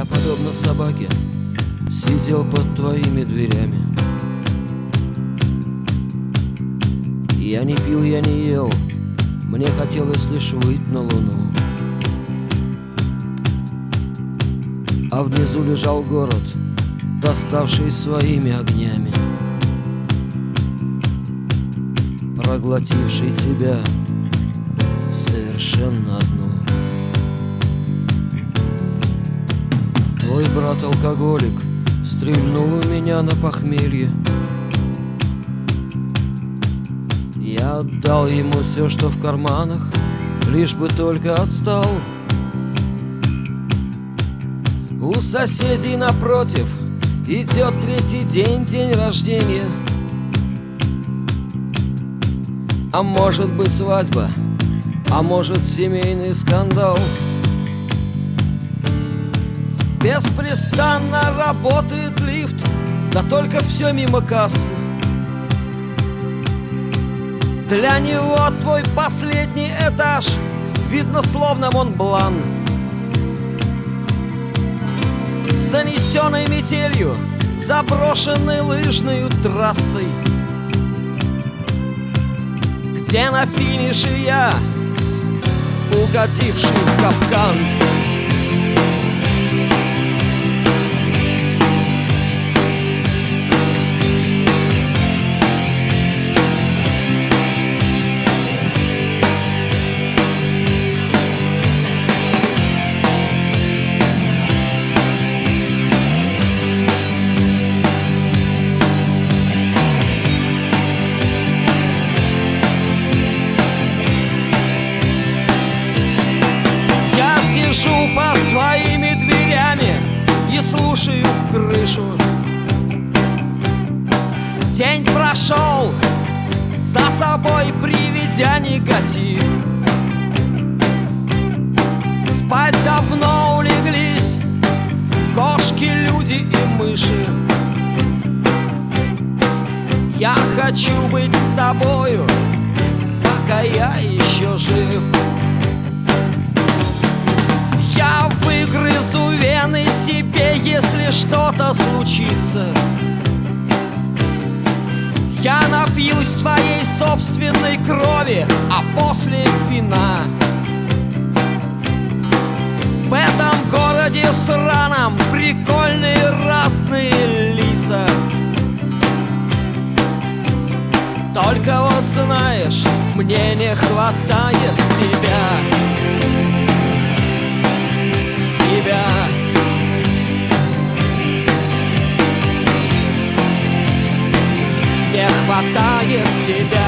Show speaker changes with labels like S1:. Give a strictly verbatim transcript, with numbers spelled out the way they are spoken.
S1: Я, подобно собаке, сидел под твоими дверями. Я не пил, я не ел, мне хотелось лишь выйти на луну. А внизу лежал город, доставший своими огнями, проглотивший тебя совершенно одну. Твой брат-алкоголик стрельнул у меня на похмелье. Я отдал ему все, что в карманах, лишь бы только отстал. У соседей напротив идет третий день, день рождения. А может быть свадьба, а может семейный скандал. Беспрестанно работает лифт, да только все мимо кассы. Для него твой последний этаж видно словно Монблан, занесенной метелью, заброшенной лыжной трассой, где на финише я, угодивший в капкан. Сижу под твоими дверями и слушаю крышу. День прошел, за собой приведя негатив. Спать давно улеглись кошки, люди и мыши. Я хочу быть с тобою, пока я еще жив. Я выгрызу вены себе, если что-то случится. Я напьюсь своей собственной крови, а после вина. В этом городе сраном прикольные разные лица. Только вот знаешь, мне не хватает тебя. Тебя. Не хватает тебя.